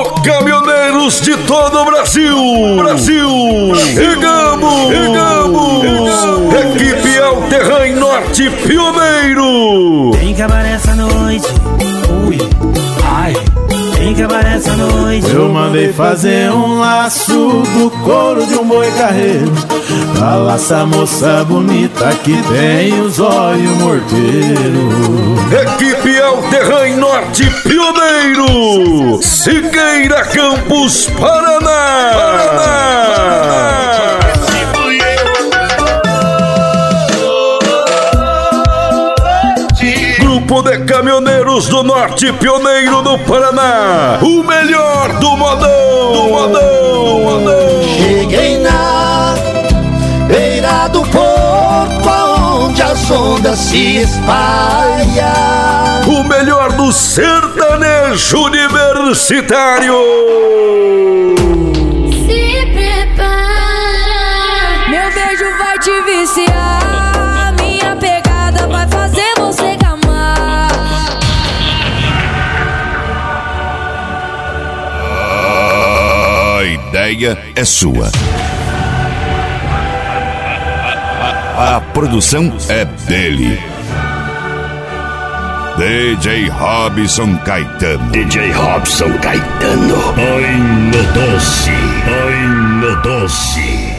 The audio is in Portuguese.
caminhoneiros de todo o Brasil. Chegamos. Equipe Alterrain Norte Pioneiro. Tem que acabar essa noite. Ui, ai. Tem que acabar essa noite. Eu mandei fazer um laço do couro de um boi carreiro, pra laçar moça bonita que tem os olhos morteiros. Equipe Alterrain Norte Pioneiro, Siqueira, Campos, Paraná. Grupo de Caminhoneiros do Norte Pioneiro do Paraná, o melhor do modão. Cheguei na beira do porto, aonde as ondas se espalham. O melhor do sertanejo universitário. Se prepara, meu beijo vai te viciar, minha pegada vai fazer você gamar. A ideia é sua. A produção é dele. DJ Robson Caetano. Ai, no doce.